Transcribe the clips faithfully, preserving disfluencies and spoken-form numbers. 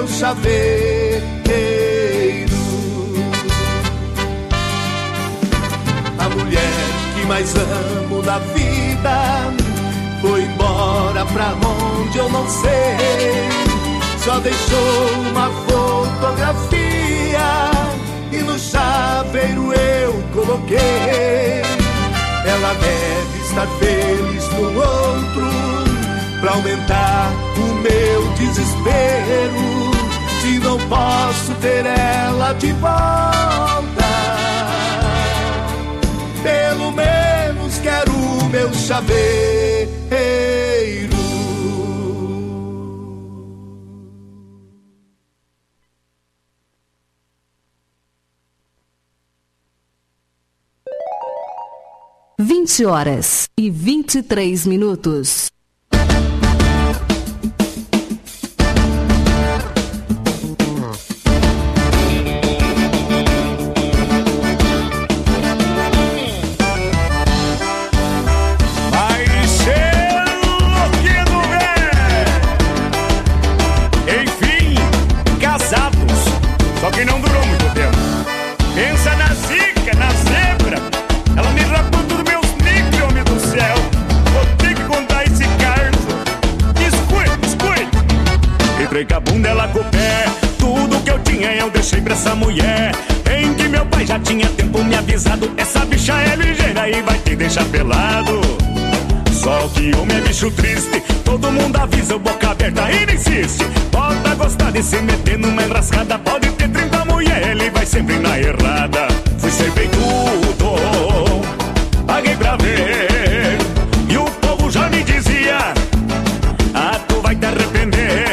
meu chaveiro. A mulher que mais amo na vida foi embora pra onde eu não sei. Só deixou uma fotografia e no chaveiro eu coloquei. Ela deve estar feliz com outro pra aumentar o meu desespero. Se não posso ter ela de volta, pelo menos quero o meu chaveiro. Vinte horas e vinte e três minutos. Com a bunda ela com o pé, tudo que eu tinha eu deixei pra essa mulher. Em que meu pai já tinha tempo me avisado, essa bicha é ligeira e vai te deixar pelado. Só que homem é bicho triste, todo mundo avisa, o boca aberta e não insiste. Bota gostar de se meter numa enrascada, pode ter trinta mulher, ele vai sempre na errada. Fui servir tudo, paguei pra ver, e o povo já me dizia: ah, tu vai te arrepender.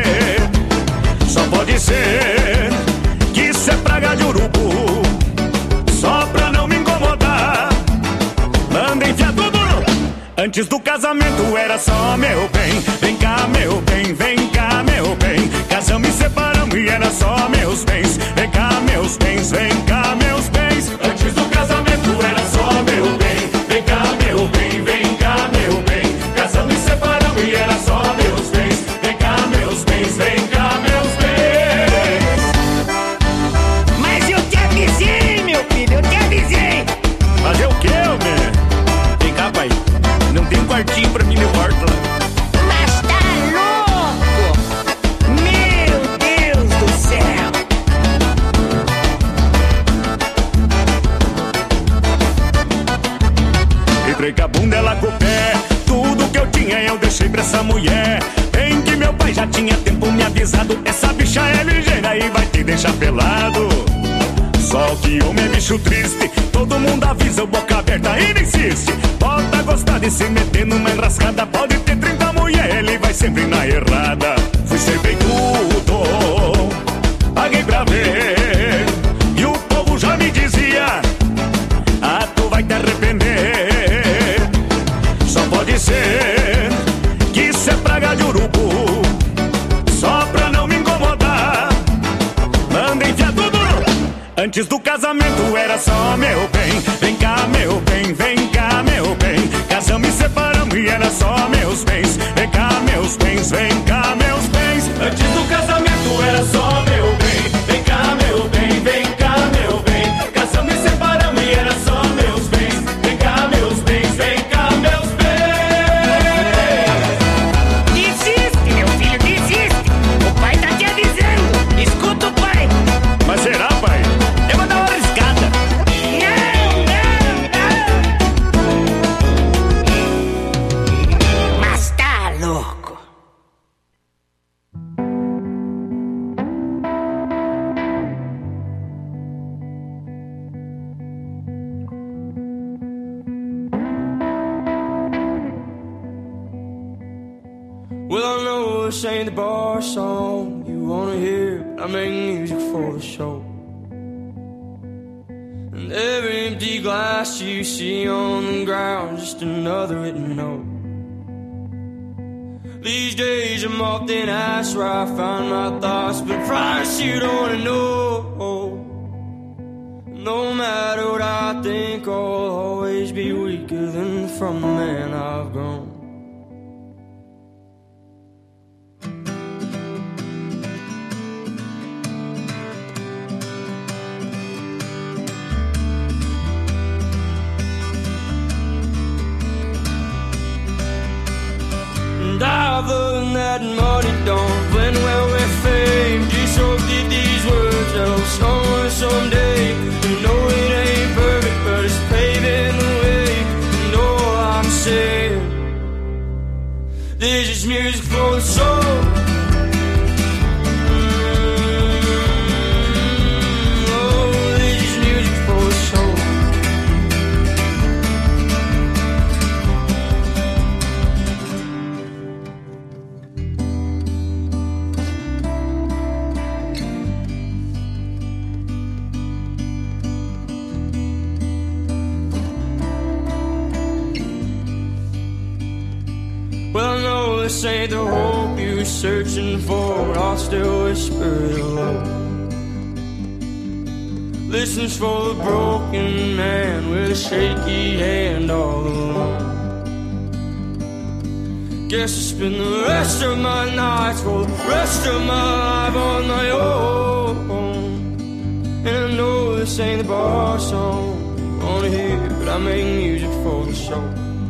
Pode ser que isso é praga de urubu, só pra não me incomodar. Manda enfiar tudo no... Antes do casamento era só meu bem. Vem cá, meu bem, vem cá, meu bem. Casamos e separamos e era só meus bens. Vem cá, meus bens, vem cá, meus bens. Antes do casamento era só meu bem. Vem cá, meu bem, vem cá, meu bem. Casamos e separamos e era só meus bens. Vem cá, meus bens, vem cá, meus bens. Fazer o quê, homem? Vem cá, pai. Não tem um quartinho pra mim no quarto lá. Mas tá louco? Meu Deus do céu! Entrei com a bunda, ela com o pé, tudo que eu tinha eu deixei pra essa mulher. Em que meu pai já tinha tempo me avisado, essa bicha é ligeira e vai te deixar pelado. Só que homem é bicho triste, todo mundo avisa, o boca aberta e não insiste. Bota gostar de se meter numa enrascada, pode ter trinta mulher, ele vai sempre na errada. Fui servir tudo, paguei pra ver, e o povo já me dizia: ah, tu vai te arrepender. Só pode ser que isso é praga de urubu, só pra não me incomodar. Manda enfiar tudo no... Antes do casamento era só meu bem. Vem cá, meu bem, vem cá, meu bem. Casamos e separamos e era só meus bens. Vem cá, meus bens, vem cá, meus bens. Antes do casamento era só meu bem. Vem cá, meu bem, vem cá, meu bem. Casamos e separamos e era só meus bens. Vem cá, meus bens, vem cá, meus bens. Desiste, meu filho, desiste. O pai tá te avisando. Escuta o pai. Mas será, pai? Eu vou dar uma arriscada. Não, não, não. Mas tá louco. Well, I know this ain't the bar song you wanna hear, but I make music for the show. And every empty glass you see on the ground, just another written note. These days I'm often asked where I find my thoughts, but I promise you don't wanna know. No matter what I think, I'll always be weaker than from the man I've grown. I've learned that money don't blend well with fame. Just hope that these words help someone someday. You know it ain't perfect, but it's paving the way. You know what I'm saying? This is music for the soul. This ain't the hope you're searching for, but I'll still whisper hello. Listens for the broken man with a shaky hand all alone. Guess I spend the rest of my nights for the rest of my life on my own. And I know this ain't the bar song you wanna hear, but I make music for the soul.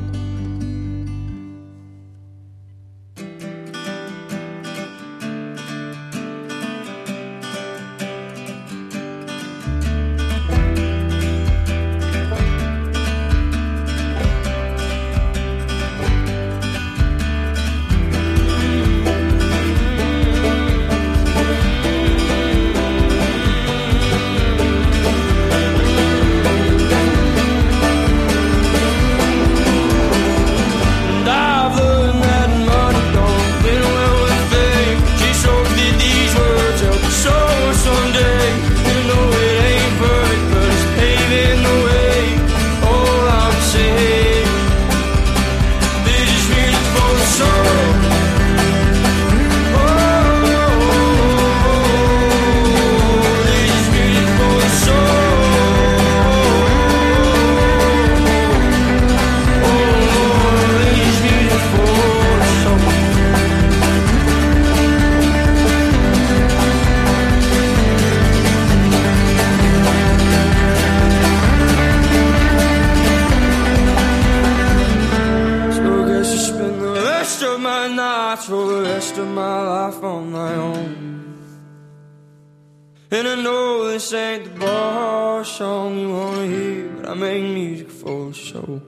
And I know this ain't the bar song you wanna hear, but I make music for the soul.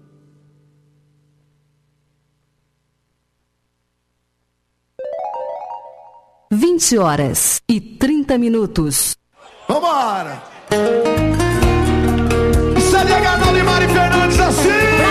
vinte horas e trinta minutos. Vambora! Isso é legal de Mari Fernandes assim!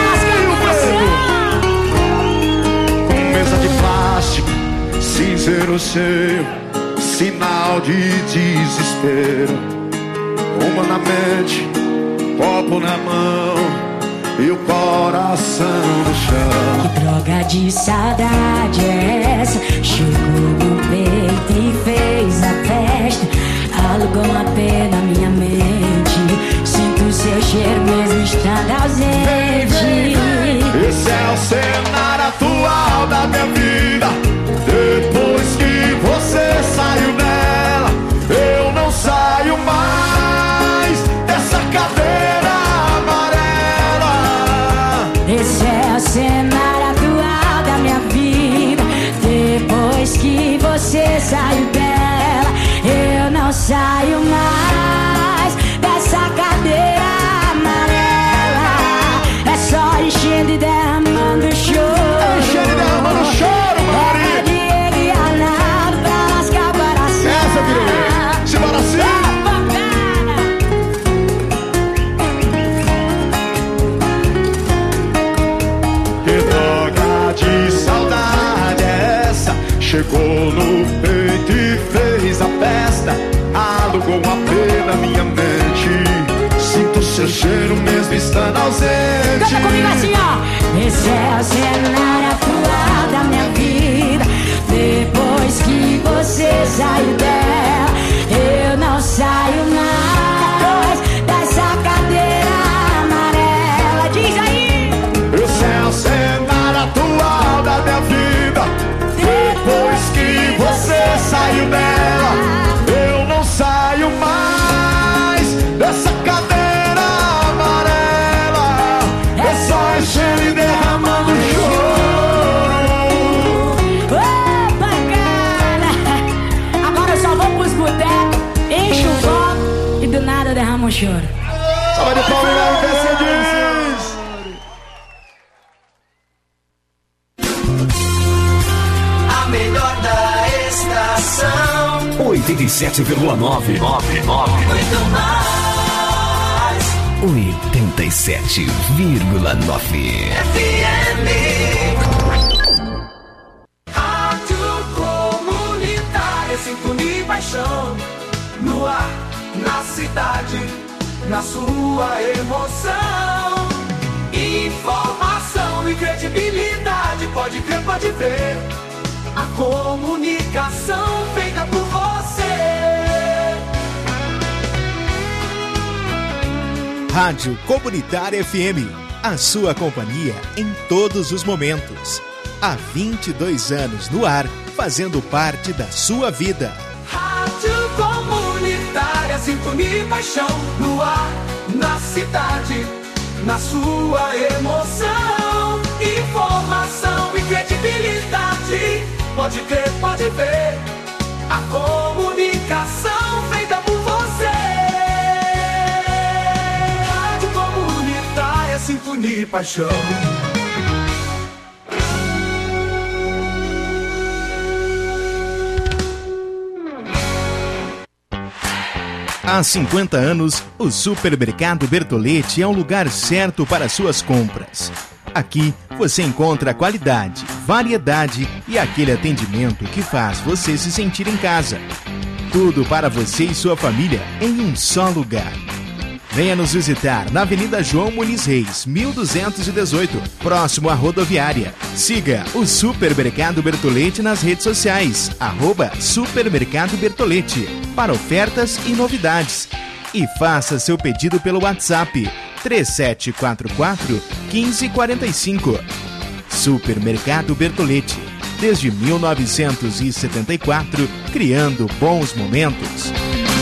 Com mesa de plástico, cinzeiro cheio, sinal de desespero. Uma na mente, copo na mão e o coração no chão. Que droga de saudade é essa? Chegou no peito e fez a festa. Alugou uma pena na minha mente. Sinto seu cheiro mesmo estando ausente. Vem, vem, vem. Esse é o cenário atual da minha vida. Depois que você saiu dela, eu não saio mais dessa cadeira amarela. Esse é o cenário atual da minha vida. Depois que você saiu dela, eu não saio mais dessa cadeira amarela. É só enchendo e derramando choro. É enchendo e derramando choro, Mari. É Diego e Arnaldo pra lascar o coração. Essa, virei. Simbora assim. De saudade é essa? Chegou no peito e fez a festa. Alugou uma pena na minha mente. Sinto seu cheiro mesmo estando ausente. Canta comigo assim, ó. Esse é o cenário atual da minha vida. Depois que você saiu dela, eu não saio mais dessa cadeira amarela. Diz aí. Esse é o cenário atual da minha vida. Depois que você saiu dela, eu não saio mais dessa cadeira amarela. É só enchendo e derramando choro. não chora. Salve de palmas, Mercedes! A melhor da estação. oitenta e sete vírgula nove. Muito mais. oitenta e sete vírgula nove. F M. Rádio Comunitária, Sintonia e Paixão. No ar, na cidade, na sua emoção. Informação e credibilidade, pode crer, pode ver. A comunicação feita por você. Rádio Comunitária F M, a sua companhia em todos os momentos. Há vinte e dois anos no ar, fazendo parte da sua vida. Rádio Comunitária, Sintonia e Paixão. No ar, na cidade, na sua emoção. Informação e credibilidade, pode crer, pode ver. A comunicação feita por você. Rádio Comunitária, Sintonia e Paixão. Há cinquenta anos, o Supermercado Bertolletti é o lugar certo para suas compras. Aqui você encontra qualidade, variedade e aquele atendimento que faz você se sentir em casa. Tudo para você e sua família em um só lugar. Venha nos visitar na Avenida João Muniz Reis, mil duzentos e dezoito, próximo à rodoviária. Siga o Supermercado Bertolletti nas redes sociais, arroba Supermercado Bertolletti, para ofertas e novidades. E faça seu pedido pelo WhatsApp três sete quatro quatro, um cinco quatro cinco. Supermercado Bertolletti, desde mil novecentos e setenta e quatro, criando bons momentos.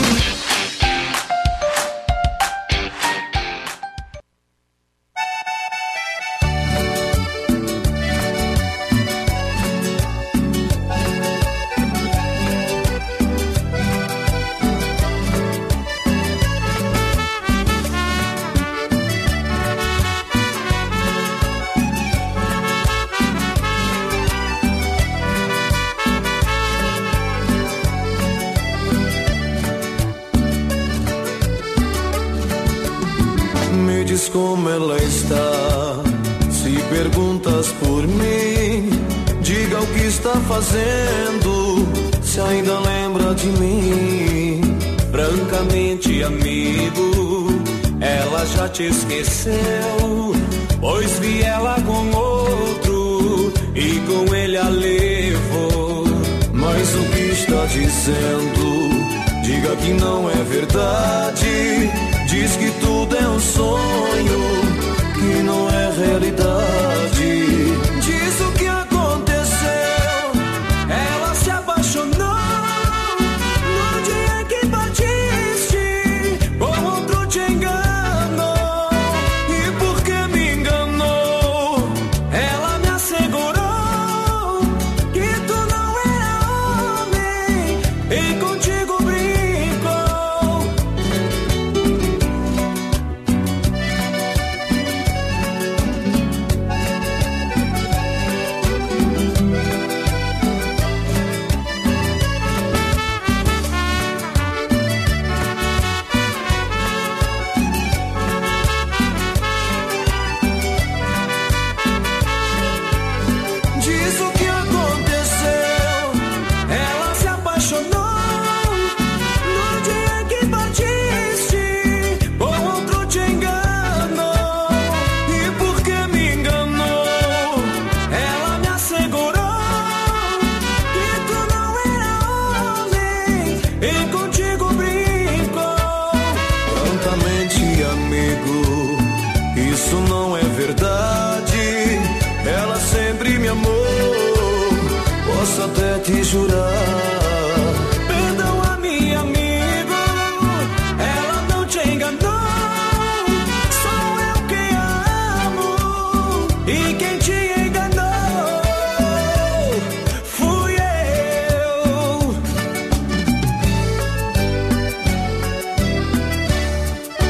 Como ela está, se perguntas por mim, diga o que está fazendo, se ainda lembra de mim. Francamente, amigo, ela já te esqueceu, pois vi ela com outro e com ele a levou. Mas o que está dizendo, diga que não é verdade. Diz que tudo é um sonho, que não é realidade. Diz o que aconteceu, ela se apaixonou no dia que partiste, com outro te enganou. E porque me enganou, ela me assegurou que tu não era homem e contigo brincou. Até te jurar, perdoa-me, amigo, ela não te enganou. Sou eu que a amo e quem te enganou fui eu.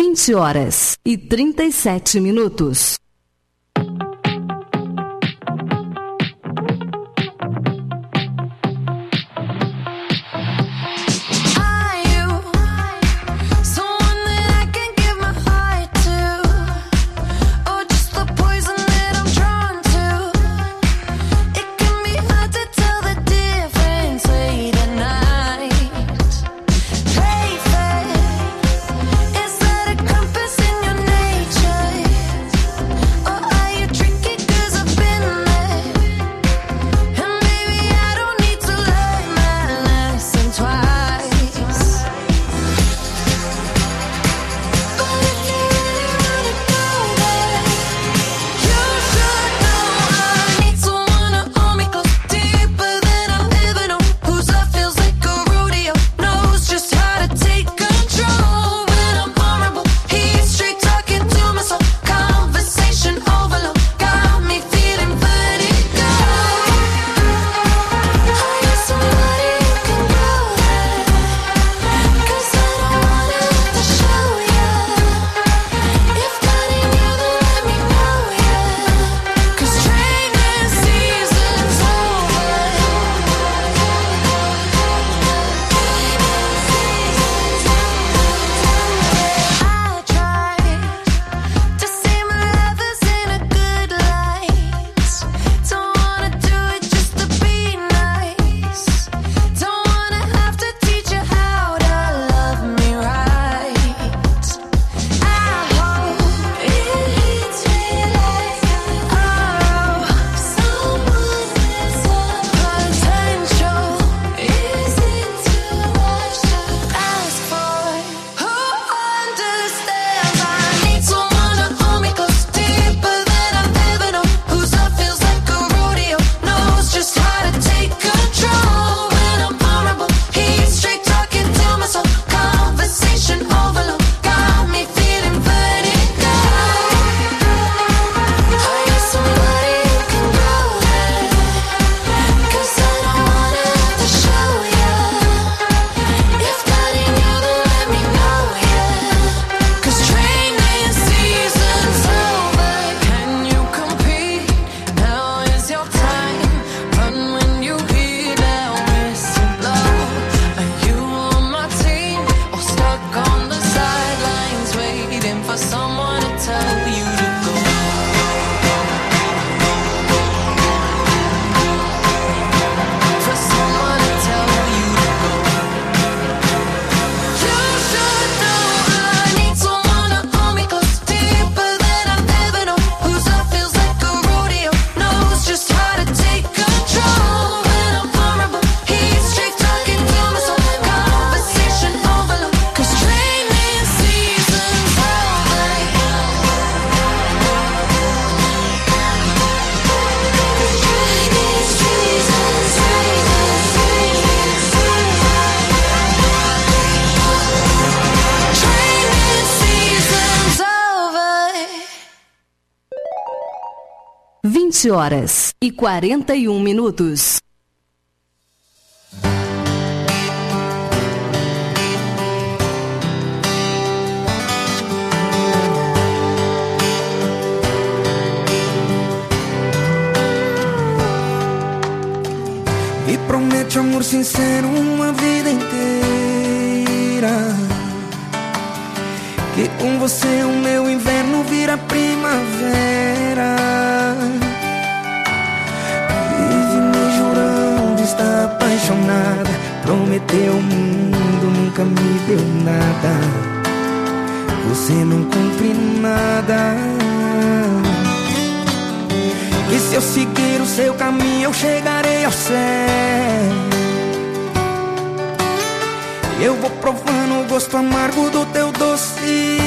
vinte horas e trinta e sete minutos. vinte horas e quarenta e um minutos. Me promete amor sincero uma vida inteira, que com você o meu inverno vira primavera. Vive me jurando estar apaixonada, prometeu o mundo, nunca me deu nada. Você não cumpre nada. E se eu seguir o seu caminho eu chegarei ao céu. Eu vou provando o gosto amargo do teu doce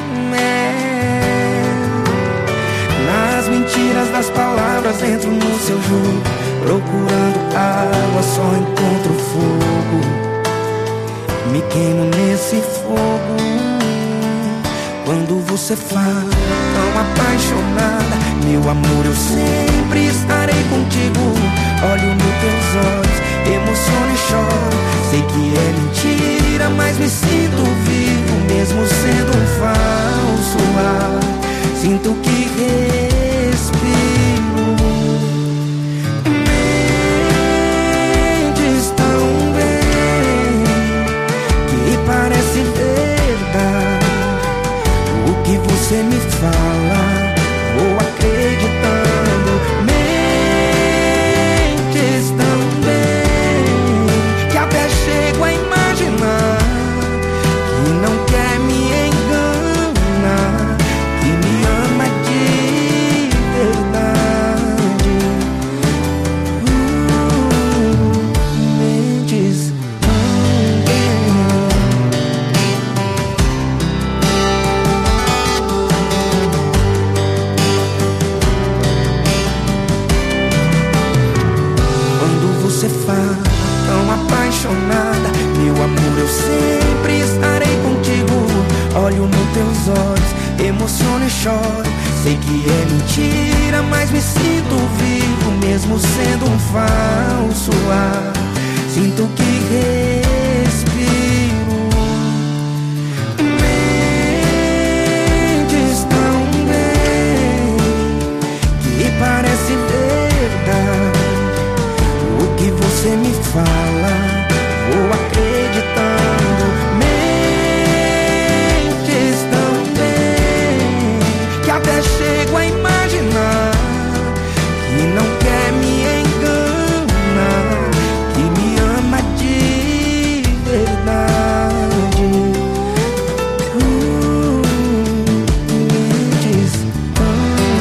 mel. Nas mentiras das palavras entro no seu jogo, procurando água só encontro fogo. Me queimo nesse fogo quando você fala tão apaixonada. Meu amor, eu sempre estarei contigo. Olho nos teus olhos, emociono e choro. Sei que é mentira, mas me sinto vivo, mesmo sendo um fardo. parece verdade. O que você me fala, vou acreditando. Mentes tão bem que até chego a imaginar que não quer me enganar, que me ama de verdade. uh, Mentes tão bem. Quando você fala tão apaixonada, meu amor, eu sempre estarei contigo. Olho nos teus olhos, emociono e choro. Sei que é mentira, mas me sinto vivo, mesmo sendo um falso ar. Sinto que respiro. Mentes tão bem que parece verdade. O que você me fala, vou acreditando. Mentes tão bem que até chego a imaginar que não quer me enganar, que me ama de verdade. uh, Mentes tão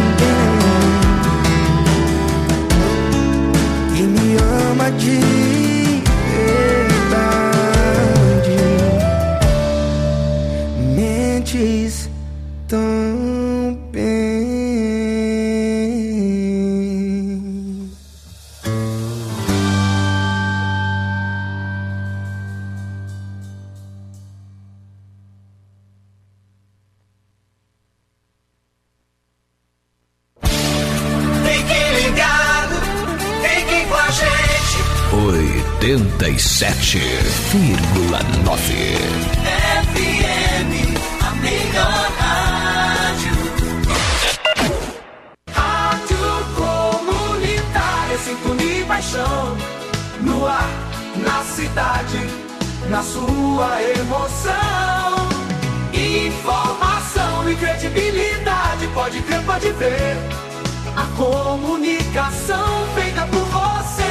bem, que me ama de verdade. Mentes tão bem. Fique ligado, fique com a gente. oitenta e sete vírgula nove. F M, a melhor rádio. Rádio comunitária, sintonia e paixão. No ar, na cidade, na sua emoção. Informação e credibilidade, pode crer, pode ver. A comunicação feita por você.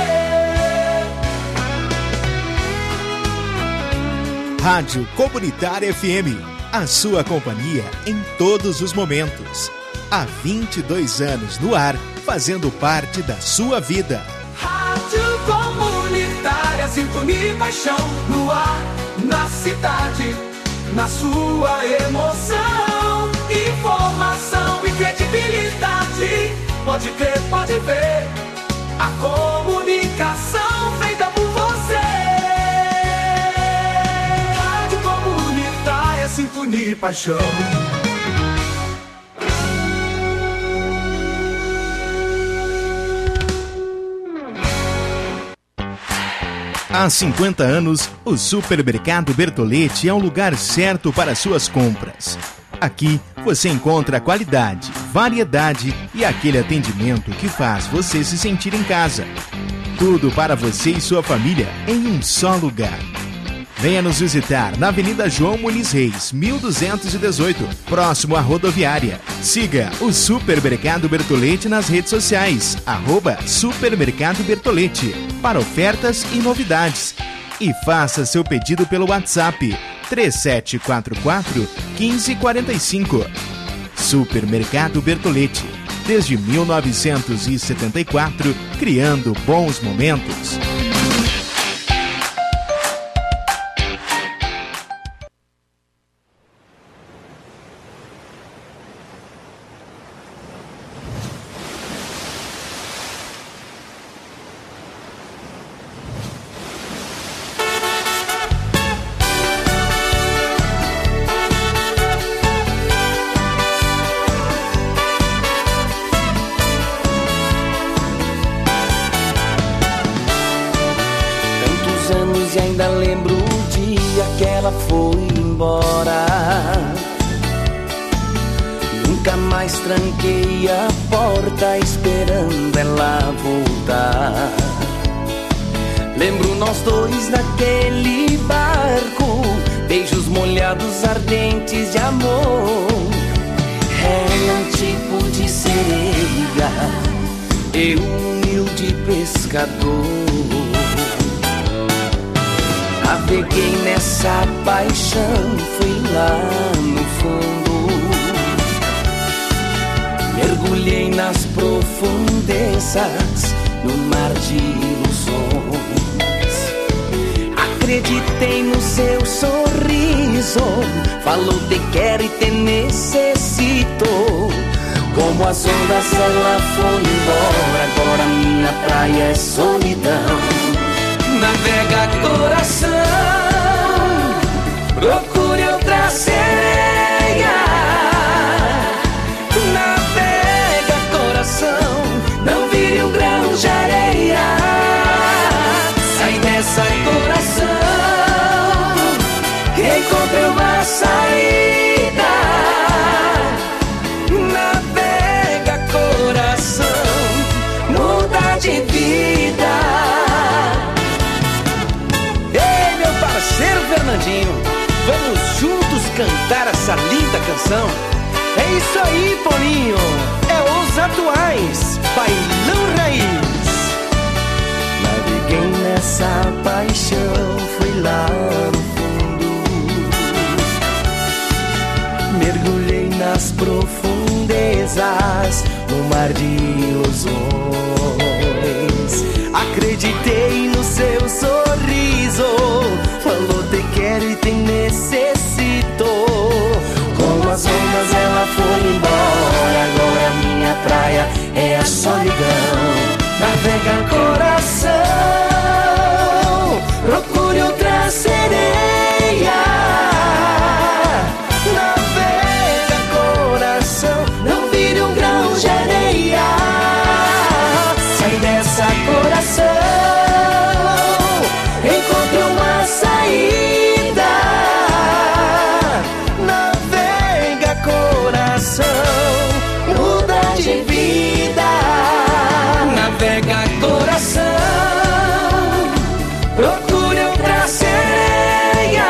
Rádio Comunitária F M, a sua companhia em todos os momentos. Há vinte e dois anos no ar, fazendo parte da sua vida. Rádio comunitária, sintonia e paixão. No ar, na cidade, na sua emoção. Informação e credibilidade, pode crer, pode ver. A comunicação feita por você. Rádio comunitária, sintonia e paixão. Há cinquenta anos, o Supermercado Bertolletti é o lugar certo para suas compras. Aqui você encontra qualidade, variedade e aquele atendimento que faz você se sentir em casa. Tudo para você e sua família em um só lugar. Venha nos visitar na Avenida João Muniz Reis, mil duzentos e dezoito, próximo à rodoviária. Siga o Supermercado Bertolletti nas redes sociais, arroba Supermercado Bertolletti, para ofertas e novidades. E faça seu pedido pelo WhatsApp três sete quatro quatro, um cinco quatro cinco. Supermercado Bertolletti, desde mil novecentos e setenta e quatro, criando bons momentos. E ainda lembro o dia que ela foi embora. Nunca mais tranquei a porta esperando ela voltar. Lembro nós dois naquele barco, beijos pecados ardentes de amor. Ela é um tipo de sereia, eu humilde pescador. Naveguei nessa paixão, fui lá no fundo, mergulhei nas profundezas, no mar de ilusões. Acreditei no seu sorriso, falou te quero e te necessito. Como as ondas ela foi embora, agora minha praia é solidão. Navega coração, procure outra sereia. Navega coração, não vire um grão de areia. Sai dessa coração, encontre uma saída. Navega coração, muda de vida. Parceiro Fernandinho, vamos juntos cantar essa linda canção. É isso aí, Toninho, é os atuais, Bailão Raiz. Naveguei nessa paixão, fui lá no fundo, mergulhei nas profundezas, no mar de ilusões. Acreditei no seu sorriso, falou te quero e te necessito. Como as ondas ela foi embora, agora minha praia é a solidão. Navega coração, procure outra sereia. Navega coração, não vire um grão de areia. Sai dessa coração, encontre uma saída. Navega coração, muda de vida. Navega coração, procure outra sereia.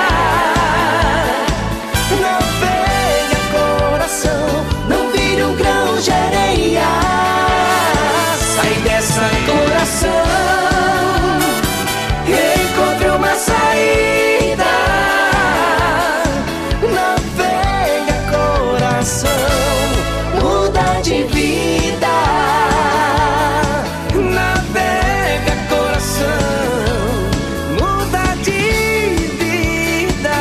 Navega coração, não vire um grão de areia. Sai dessa coração, encontre uma saída. Navega coração, muda de vida. Navega coração, muda de vida.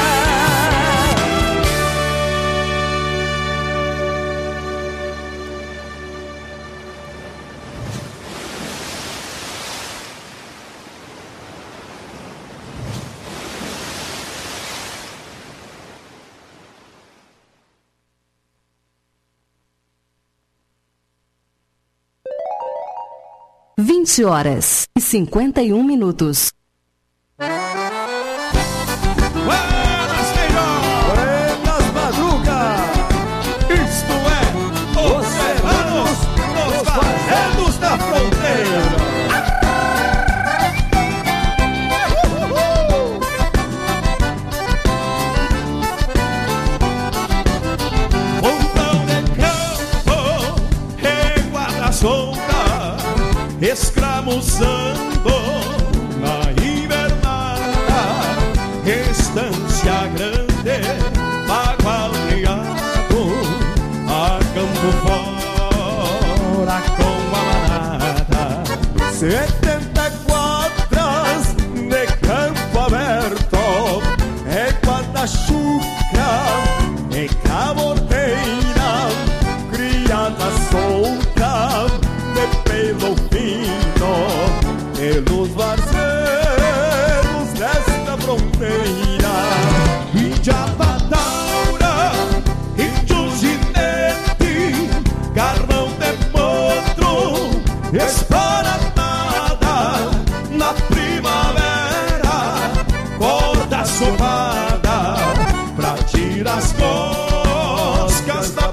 vinte horas e cinquenta e um minutos. Buenas, Buenas madruga. Isto é os serranos nos farrelos da fronteira. Montão de campo e guarda solta, escravizando na invernada, estância grande, bagualeado, a campo fora com a manada. Setenta quadras de campo aberto, é guarda-chuca, é cabordeira, criada solta, de pelo fino, pelos varzedos desta fronteira. Índia Bataura, índio ginete, carrão de potro, esparatada na primavera, corda sovada pra tirar as coscas da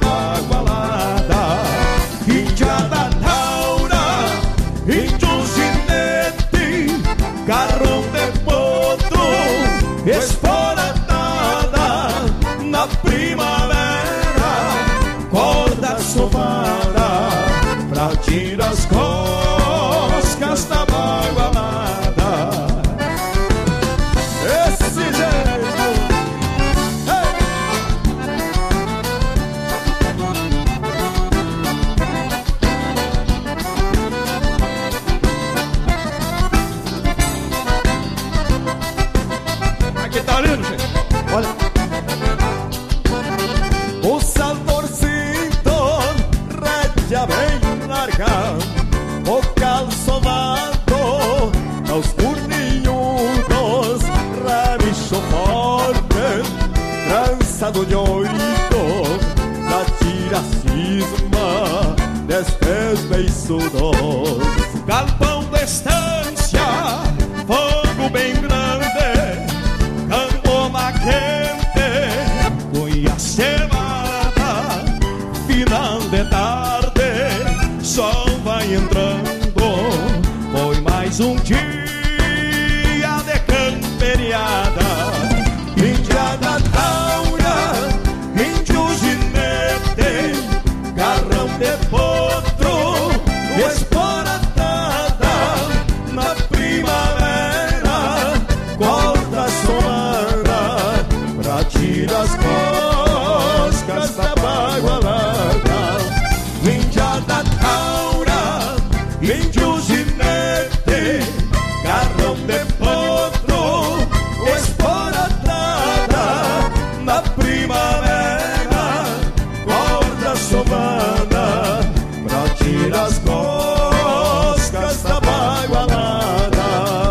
passado de oito, pra tirar cisma destes beiçudos. Galpão da estância, fogo bem grande, cama quente, cunha cevada, final de tarde, sol vai entrando, foi mais um dia de camperiada. Indiada taura, índio ginete, garrão de potro, esporatada na primavera, corta somada pra tirar as coscas da bagualada. Indiada taura, índio ginete, garrão de potro, esporatada na primavera, corda somada pra tirar as coscas da bagualada.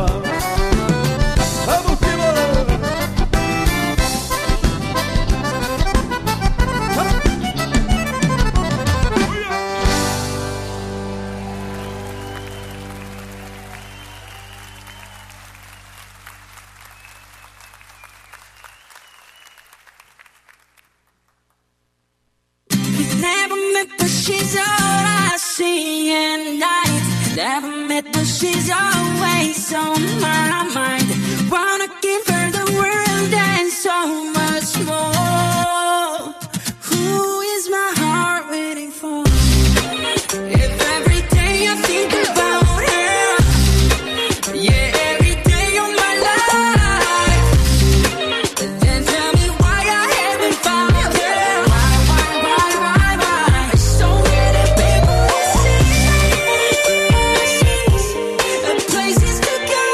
Vamos, filho! Never met, but she's all I see at night. Never met, but she's always on my mind. Wanna give her the world and so much more. Who is my heart waiting for? If every day I think about her, yeah, every day of my life, then tell me why I haven't found her. Why, why, why, why, why? It's so many people and places to go.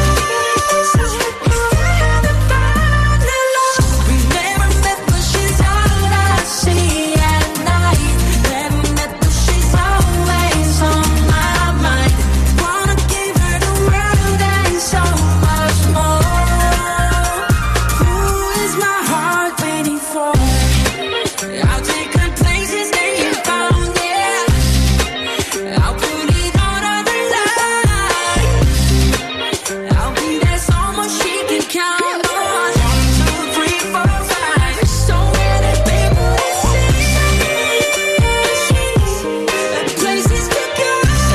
I haven't found the love. We never met, but she's all I see at night. Never met, but she's always on my mind. Wanna give her the world and so much more. Who is my heart waiting for? I'll take her places they ain't found, yeah. I'll put it on the line. I'll be there so much she can count on. One, two, three, four, five. There's so many people and places to go.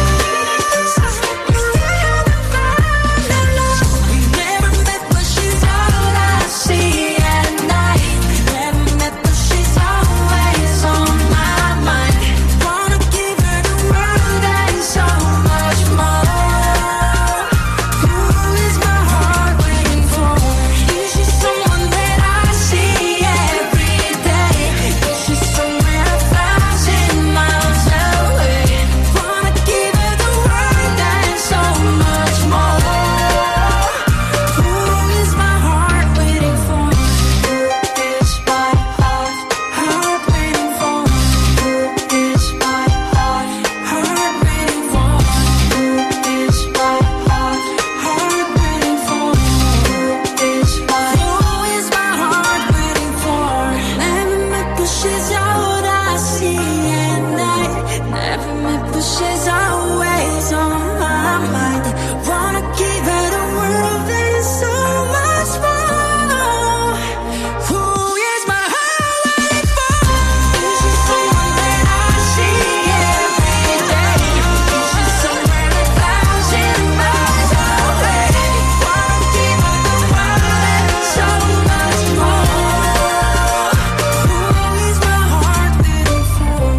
I haven't found the love. We never met, but she's all I see at night. Never met, but she's always on my mind. Wanna give her the world and so much more. Who is my heart waiting for? Is she someone that I see every day? Is she somewhere a thousand miles away? Wanna give her the world and so much more. Who is my heart waiting for? Who is my heart, heart waiting for? Who is my heart, heart waiting for? Who is my heart, heart waiting for? Who is my, who is my heart waiting for? Never met, but she's all I see at night. Never met, but she's always on my mind. Wanna give her the world and so much more. Who is my heart waiting for? Is she someone that I see every day? Is she somewhere a thousand miles away? Wanna give her the world and so much more. Who is my heart waiting for?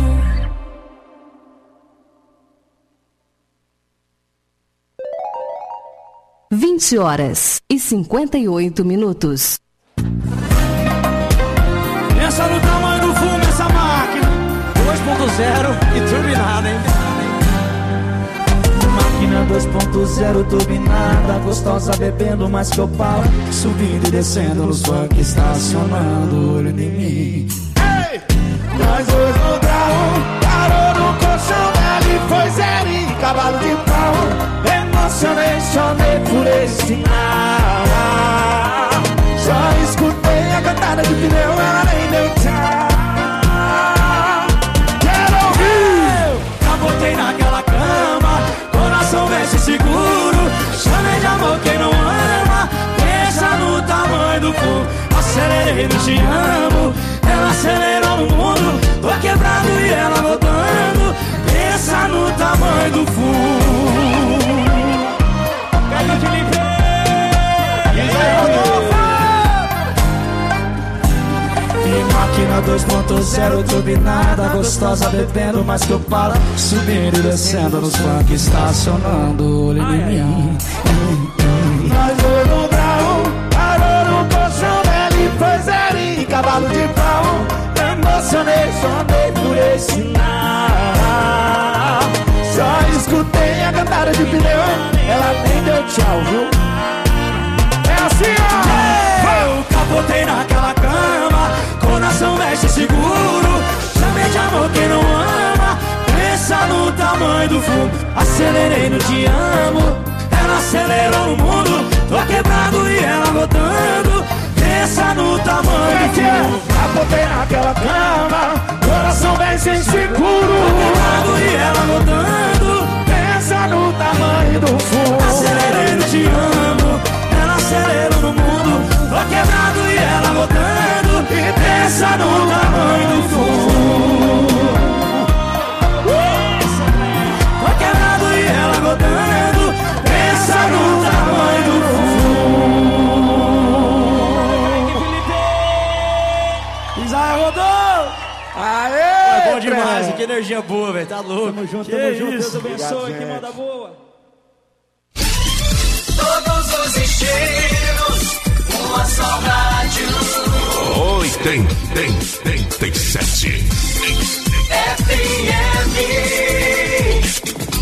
vinte horas e cinquenta e oito minutos. Pensa no tamanho do fumo essa máquina dois ponto zero e turbinada, hein? Máquina dois ponto zero turbinada, gostosa bebendo mais que o pau, subindo e descendo nos funk, estacionando olho em mim. Ei! Nós dois no grau, parou no colchão, ali foi zero e cavalo de pau. Emocionei, chorei por esse sinal. Só escutei a cantada de pneu, ela nem acelerei no te amo. Ela acelerou no mundo, tô quebrado e ela voltando. Pensa no tamanho do fundo. Cadê o Felipe? E máquina dois ponto zero turbinada, gostosa bebendo mais que eu palo, subindo e descendo nos funk, estacionando, olho em mim. Nós dois no grau, parou no colchão, ele foi zero, cavalo de pau. Emocionei, sonei por esse sinal. Só escutei a cantada de pneu, ela nem deu tchau, viu? É assim, ó. Eu capotei naquela cama, coração mexe seguro. Chamei de amor quem não ama, pensa no tamanho do fundo. Acelerei no te amo, ela acelerou no mundo. Tô quebrado e ela voltando, pensa no tamanho do fundo. Capotei naquela cama, coração mexe inseguro. Tô quebrado e ela voltando, pensa no tamanho do fundo. Acelerei no te amo, ela acelerou no mundo. Tô quebrado e ela voltando, e pensa no tamanho do fundo. Tô quebrado e ela voltando, pensa no tamanho do fundo. Isaia rodou! Aê! É bom demais, que energia boa, velho, tá louco. Tamo junto, tamo junto, Deus abençoe, que manda boa. Todos os estilos, uma só rádio. oitenta e sete F M.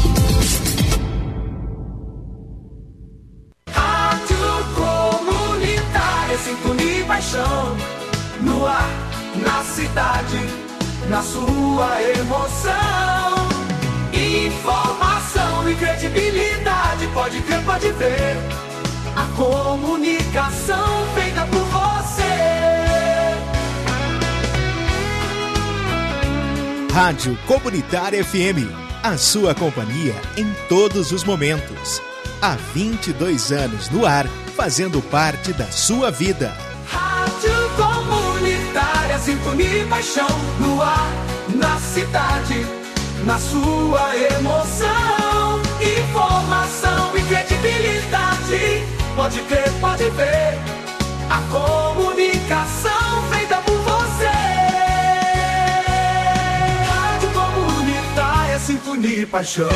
Rádio Comunitária, sintonia e paixão. No ar, na cidade, na sua emoção. Informação e credibilidade, pode crer, pode ver. A comunicação feita por você. Rádio Comunitária F M, a sua companhia em todos os momentos. Há vinte e dois anos no ar, fazendo parte da sua vida. Rádio Comunitária, sintonia e paixão. No ar, na cidade, na sua emoção. Informação e credibilidade, pode crer, pode ver. A comunicação feita por você. Rádio Comunitária, sintonia e paixão.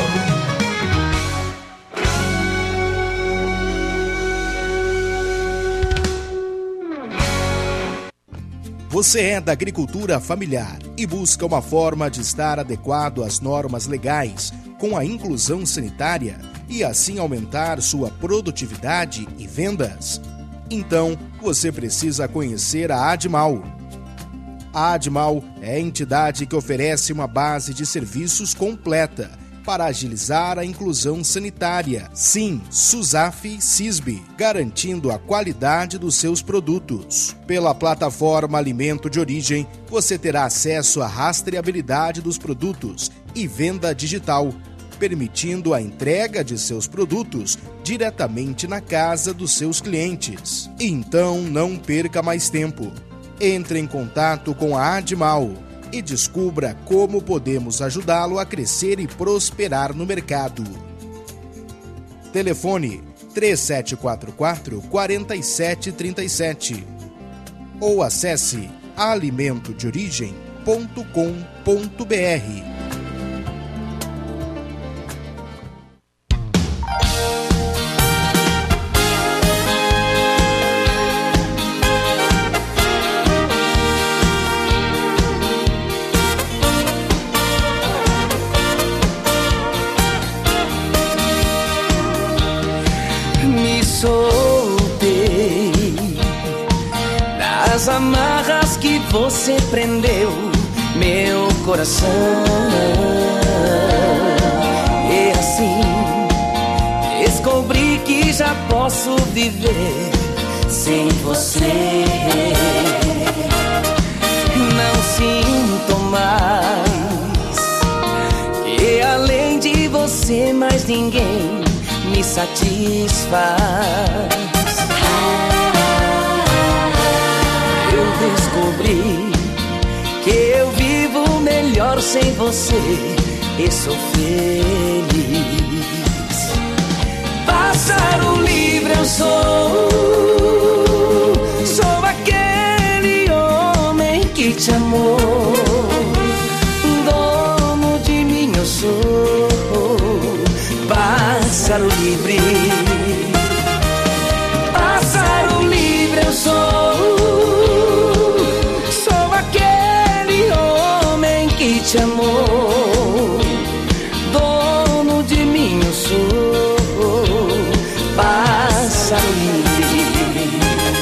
Você é da agricultura familiar e busca uma forma de estar adequado às normas legais, com a inclusão sanitária e assim aumentar sua produtividade e vendas? Então, você precisa conhecer a Admal. A Admal é a entidade que oferece uma base de serviços completa para agilizar a inclusão sanitária. Sim, SUSAF-CISB, garantindo a qualidade dos seus produtos. Pela plataforma Alimento de Origem, você terá acesso à rastreabilidade dos produtos e venda digital, permitindo a entrega de seus produtos diretamente na casa dos seus clientes. Então, não perca mais tempo. Entre em contato com a Admal e descubra como podemos ajudá-lo a crescer e prosperar no mercado. Telefone três sete quatro quatro, quatro sete três sete ou acesse alimento de origem ponto com ponto b r. As amarras que você prendeu meu coração, e assim descobri que já posso viver sem você. Não sinto mais que além de você mais ninguém me satisfaz. Eu descobri que eu vivo melhor sem você e sou feliz. Pássaro livre eu sou, sou aquele homem que te amou. Dono de mim eu sou, pássaro livre. Pássaro livre eu sou, sou aquele homem que te amou. Dono de mim eu sou, pássaro livre.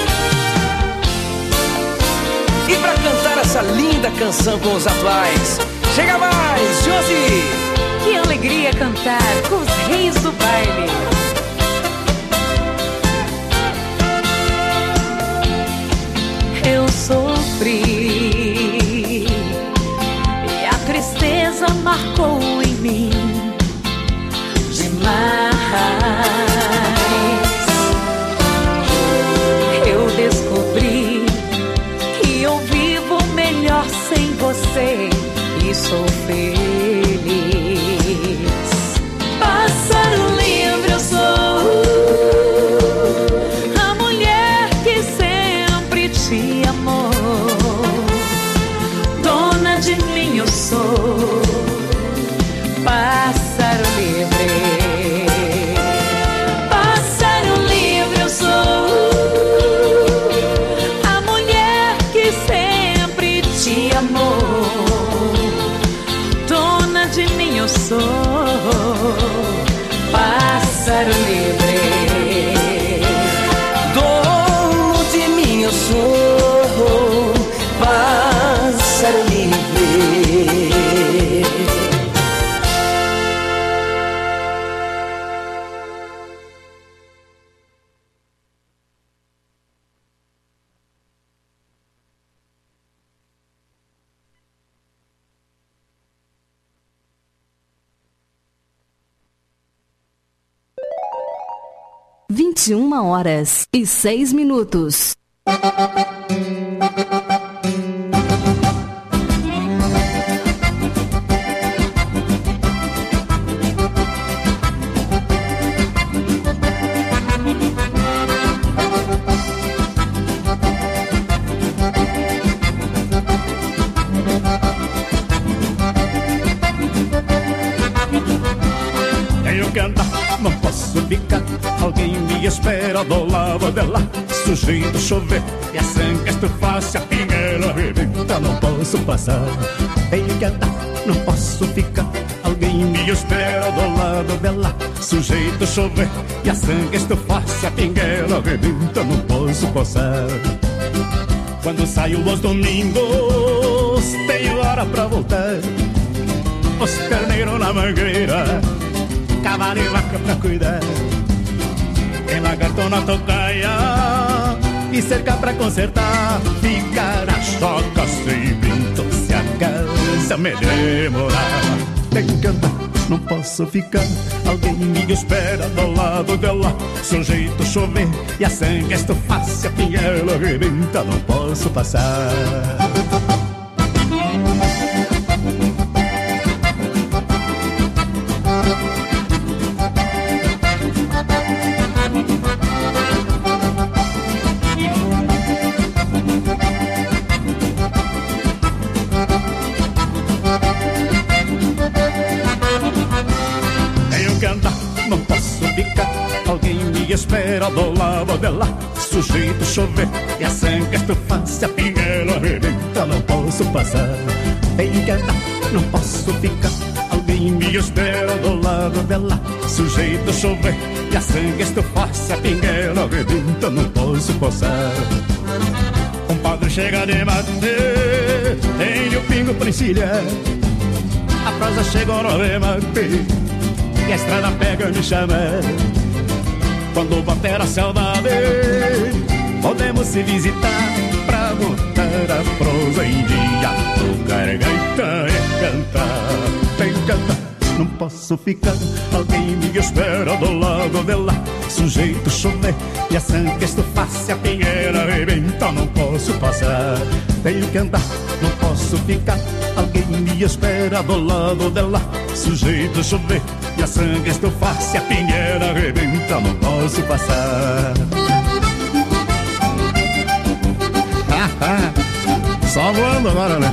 E pra cantar essa linda canção com os atuais, chega mais, Josi! Que alegria cantar com os reis do baile. Eu sofri e a tristeza marcou em mim demais. Eu descobri que eu vivo melhor sem você e sou feliz. Pássaro livre eu sou, a mulher que sempre te amou. Dona de mim eu sou, pássaro livre. Pássaro livre eu sou, a mulher que sempre te amou. Dona de mim eu sou, pássaro livre. Dono de mim eu sou, pássaro livre. vinte e uma horas e seis minutos. Tenho que andar, não posso ficar. Alguém me espera do lado dela. Sujeito chover e a sangue estufasse, a pingueira rebenta, não posso passar. Tenho que andar, não posso ficar. Alguém me espera do lado dela. Sujeito chover e a sangue estufasse, a pingueira rebenta, não posso passar. Quando saio aos domingos, tenho hora pra voltar. Os terneiros na mangueira, cavalo e vaca pra cuidar. Tem lagarto na tocaia e cerca pra consertar. Ficar a choca sem vento se a casa me demorar. Tenho que andar, não posso ficar. Alguém me espera do lado dela. Sujeito chover e a sangue estufasse, a pinhela rebenta, não posso passar. Espera do lado dela. Sujeito chover e a sangue estufasse, a pinguela rebenta, não posso passar. Tenho que andar, não posso ficar. Alguém me espera do lado dela. Sujeito chover e a sangue estufasse, a pinguela rebenta, não posso passar. Um padre chega de mate, tenho pingo pra encilhar. A prosa chegou no remate e a estrada pega me chamar. Quando bater a saudade, podemos se visitar pra botar a prosa em dia, tocar gaita e cantar. Tem que cantar, não posso ficar. Alguém me espera do lado dela. Sujeito chover e a sangue estufasse, a pinheira rebenta, não posso posso passar. Tenho que andar, não posso ficar. Alguém me espera do lado dela. Sujeito a chover e a sangue estufar. Se a pinheira arrebenta, não posso passar. Só voando agora, né?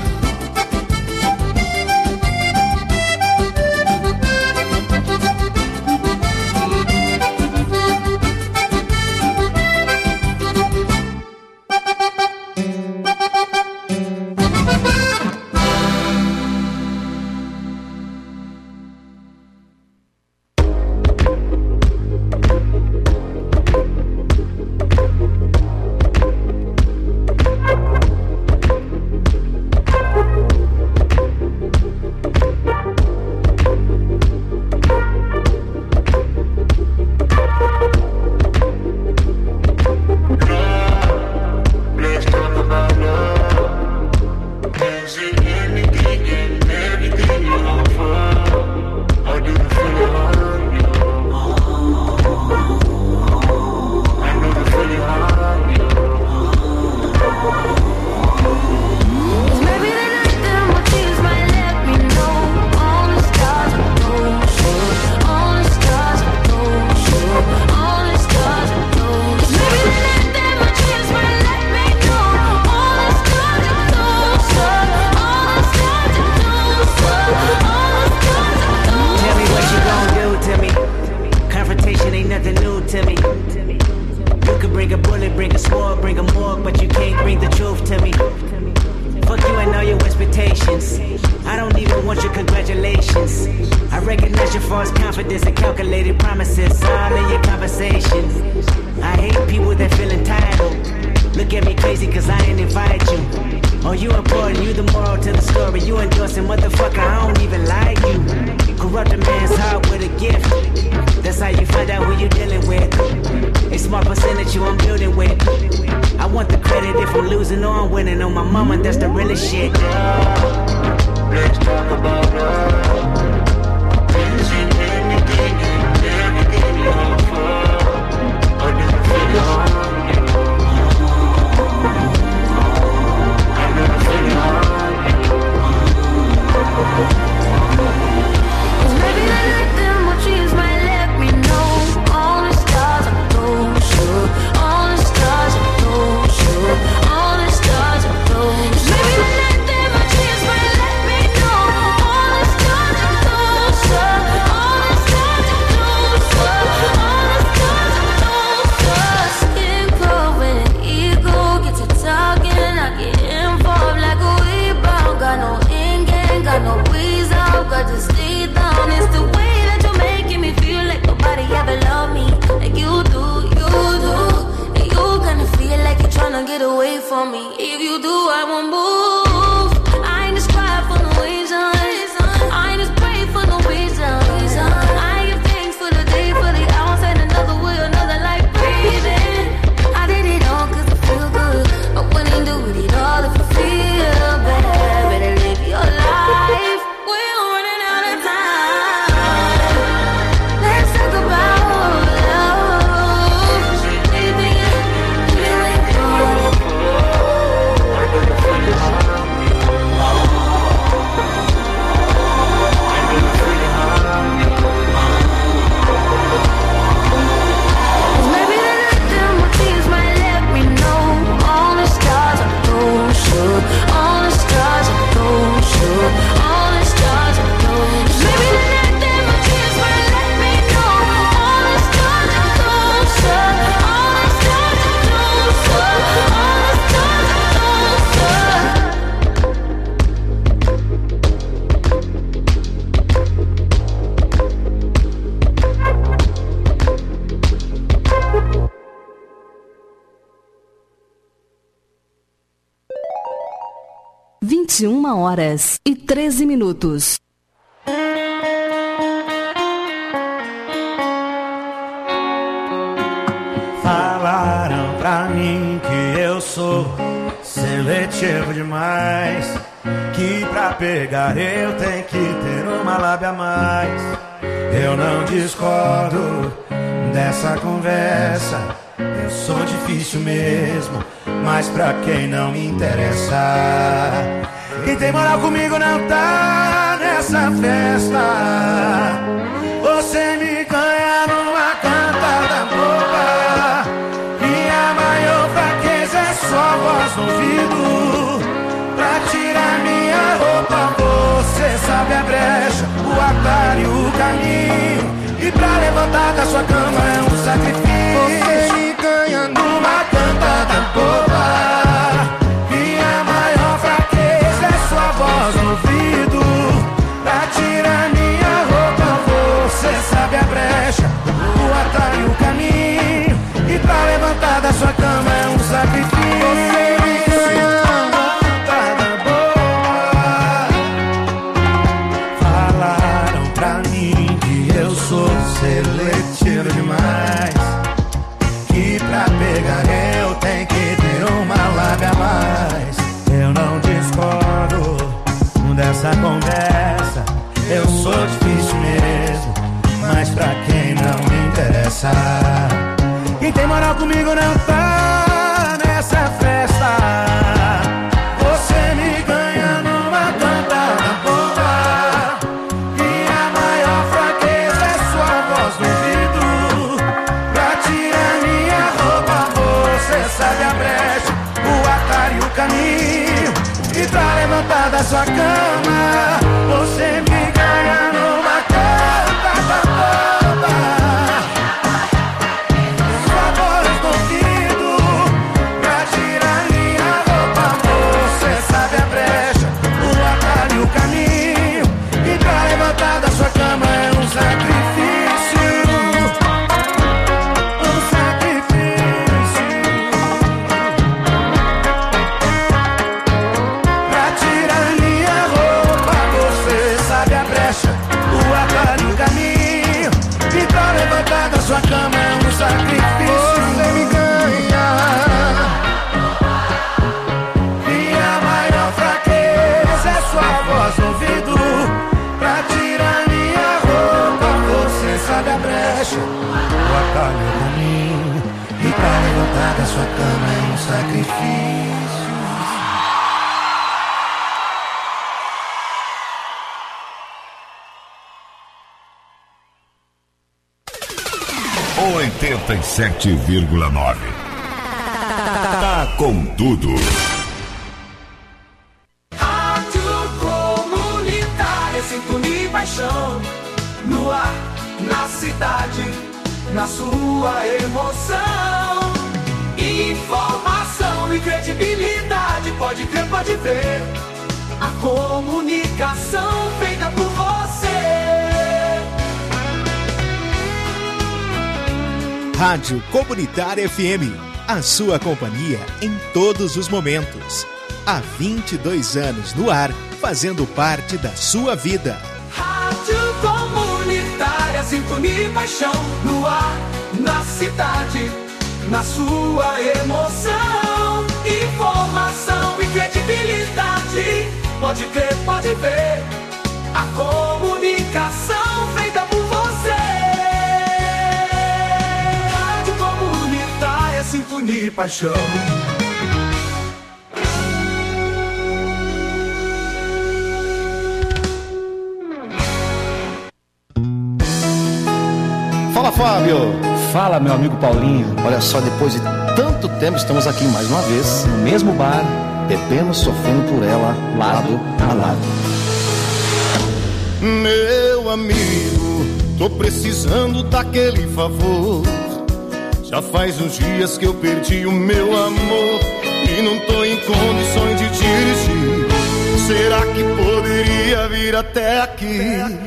vinte e uma horas e treze minutos. Falaram pra mim que eu sou seletivo demais, que pra pegar eu tenho que ter uma lábia a mais. Eu não discordo dessa conversa. Eu sou difícil mesmo, mas pra quem não me interessa. Quem tem moral comigo não tá nessa festa. Você me ganha numa cantada boba. Minha maior fraqueza é só a voz no ouvido. Pra tirar minha roupa você sabe a brecha, o atalho e o caminho. E pra levantar da sua cama é um sacrifício. Você me ganha numa cantada boba. Minha maior fraqueza é sua voz no ouvido. Pra tirar minha roupa você sabe a brecha, o atalho e o caminho. E pra levantar da sua cama é um sacrifício. Você me ganha numa cantada boa. Falaram pra mim que eu sou seletivo demais, que pra pegar eu tenho que ter uma lábia a mais. Eu não discordo dessa conversa. Eu sou difícil mesmo, mas pra quem não me interessa. Quem tem moral comigo não tá nessa festa. Você me ganha numa cantada boba. Minha maior fraqueza é sua voz no ouvido. Pra tirar minha roupa você sabe a brecha, o atalho e o caminho. E pra levantar da sua cama você me ganha numa cantada boba. Sua voz no ouvido. Pra tirar minha roupa você sabe a brecha, o atalho e o caminho. E pra levantar da sua cama é um sacrifício. Um sacrifício. Pra tirar minha roupa você sabe a brecha, o atalho e o caminho. E pra levantar da sua cama é um sacrifício. Você me ganha. Minha maior fraqueza é sua voz no ouvido. Pra tirar minha roupa você sabe a brecha, o atalho e o caminho. E pra levantar da sua cama é um sacrifício. oitenta e sete vírgula nove. Tá com tudo. Rádio Comunitária, sintonia e paixão. No ar, na cidade, na sua emoção. Informação e credibilidade, pode crer, pode ver. A comunicação feita por você. Rádio Comunitária F M, a sua companhia em todos os momentos. Há vinte e dois anos no ar, fazendo parte da sua vida. Rádio Comunitária, sintonia e paixão. No ar, na cidade, na sua emoção. Informação e credibilidade, pode crer, pode ver. A comunicação feita por você. Rádio Comunitária, sintonia e paixão. Fala, Fábio. Fala, meu amigo Paulinho. Olha só, depois de tanto tempo estamos aqui mais uma vez, no mesmo bar, bebendo, sofrendo por ela, lado a lado. Meu amigo, tô precisando daquele favor. Já faz uns dias que eu perdi o meu amor e não tô em condições de dirigir. Será que poderia vir até aqui?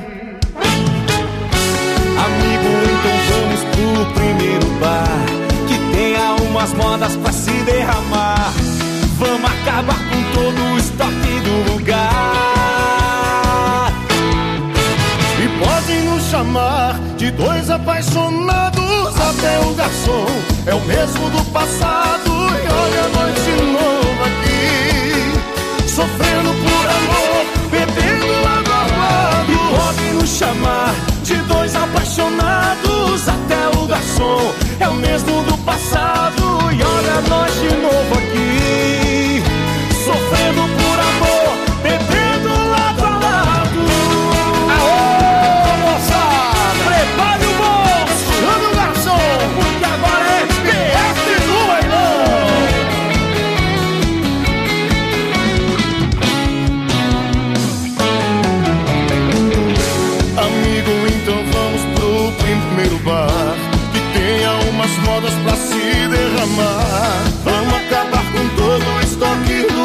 Amigo, então vamos pro primeiro bar, que tenha umas modas pra se derramar. Vamos acabar com todo o estoque do lugar. E podem nos chamar de dois apaixonados. Até o garçom é o mesmo do passado. E olha nós de novo aqui, sofrendo por amor, bebendo lado a lado. E podem nos chamar de dois o mesmo do passado. E olha nós de novo aqui, sofrendo por amor, bebendo lado a lado. Aô, moçada! Prepare o bolso, chame o garçom, porque agora é P F do bailão. Amigo, então vamos pro primeiro bar, que tenha umas modas pra se derramar. Vamos acabar com todo o estoque do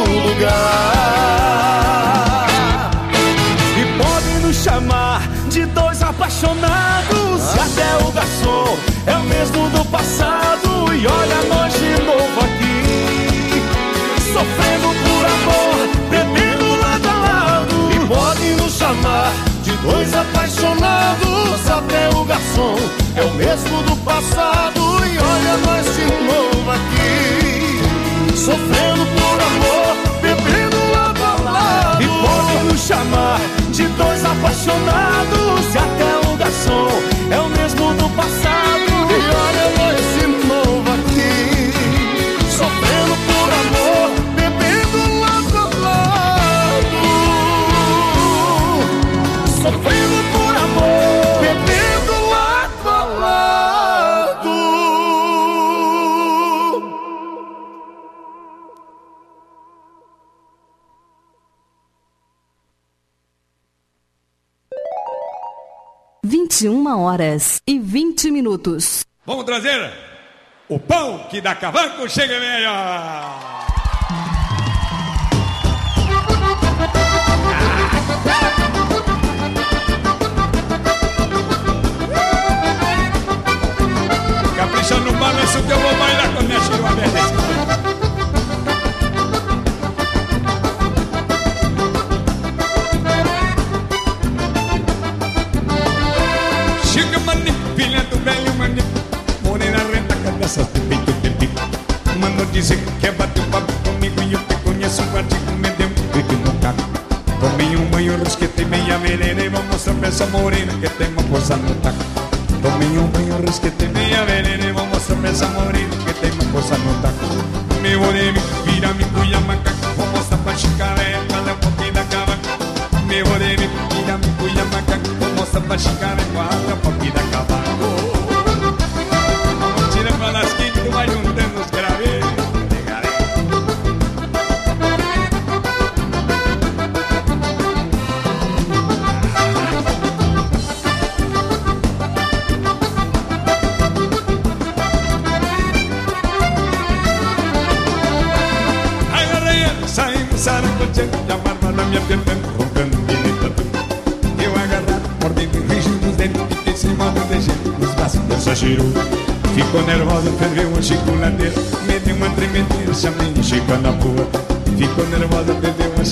lugar. E podem nos chamar de dois apaixonados. Até o garçom é o mesmo do passado. E olha nós de novo aqui, sofrendo por amor, bebendo lado a lado. E podem nos chamar de dois apaixonados. Até o garçom é o mesmo do passado. E olha nós de novo aqui, sofrendo por amor, bebendo lado a lado. E podem nos chamar de dois apaixonados. E até o garçom é o mesmo do passado. E olha nós de novo aqui, sofrendo por amor, bebendo lado a lado. Sofrendo por amor, bebendo lado a lado. vinte e uma horas e vinte minutos. Vamos trazer o pão que dá cavaco, chega melhor. Capricha no balanço que eu vou bailar com minha chiru aberta. Chega mani, filha do velho mani, morena renta, cabeça de peito de pico. Mano dizer que quer bater um papo comigo e eu te conheço um artigo, me deu um pico no caco. Tomei um banho, risquetei meia venena e vou mostrar pra essa morena que tem uma força no taco. Tomei um banho, risquetei meia venena e vou mostrar pra essa morena que tem uma força no taco. Meu orelho, vira me cuia macaco, vou mostrar pra chicaré, qual é um pouquinho da cavaca. Meu orelho, vira me cuia macaco, vou mostrar pra chicaré, qual é um pouquinho da cavaca. Tira pra lasquinha que tu vai juntando os gravetos. Saracoteando, a barba na minha perna, roncando que nem tatu. Eu agarrado, mordendo, rígido nos dentes, fiquei sem modo de jeito, nos braços dessa giru. Ficou nervosa, ferveu uma chiculadeira, me deu uma tremedeira, chamei de chica na rua. Ficou nervosa, perdeu uma